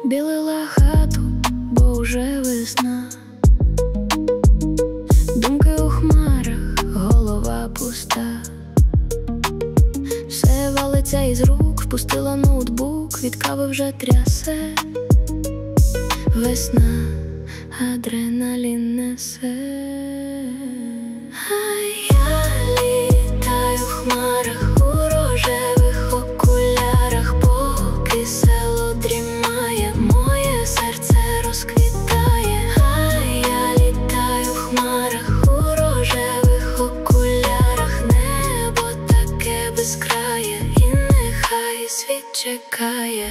білила хату, бо вже весна. Думки у хмарах, голова пуста. Все валиться із рук, впустила ноутбук, від кави вже трясе. Весна, адреналін несе. А я літаю в хмарах, у рожевих окулярах, поки село дрімає, моє серце розквітає. А я літаю в хмарах, у рожевих окулярах, небо таке безкрає, і нехай світ чекає.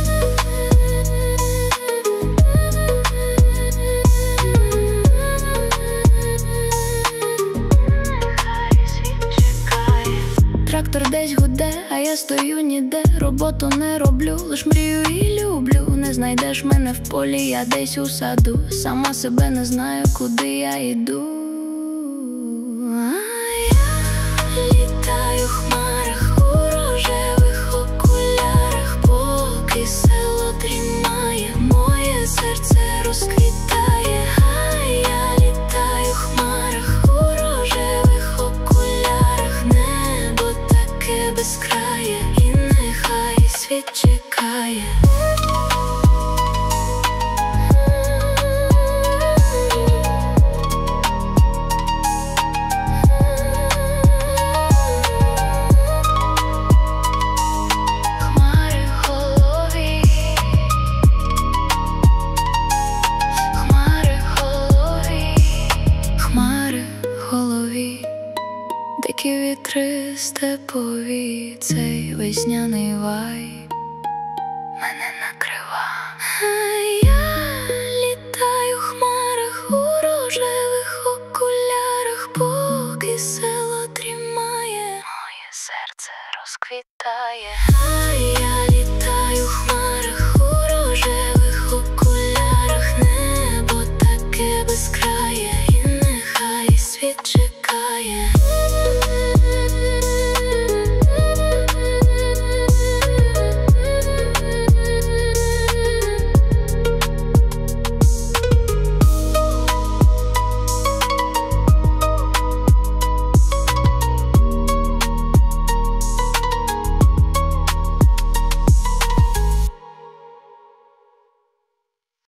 Трактор десь гуде, а я стою ніде. Роботу не роблю, лиш мрію і люблю. Не знайдеш мене в полі, я десь у саду. Сама себе не знаю, куди я йду. А я літаю в хмарах, у рожевих окулярах, поки село дрімає, моє серце розквітає. А я літаю в хмарах, у рожевих окулярах, небо таке безкрає, і нехай світ чекає. Дикі вітри степові, цей весняний вайб мене накрива. А я літаю в хмарах, у рожевих окулярах, поки село дрімає, моє серце розквітає.